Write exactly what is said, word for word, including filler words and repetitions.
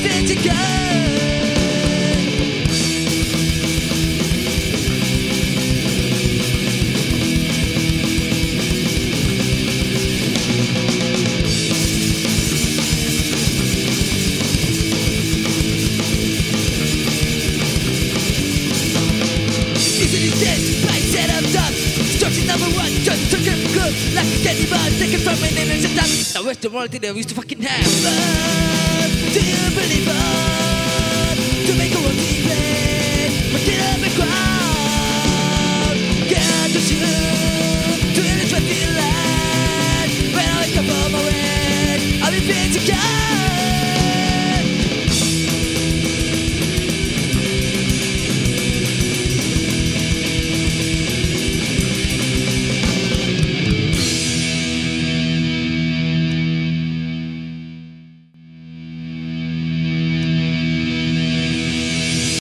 did you go? Number one, just took him good, like a candy bar, take it from me, and it's a done. Now where's the royalty that we used to fucking have? Love, do you believe us?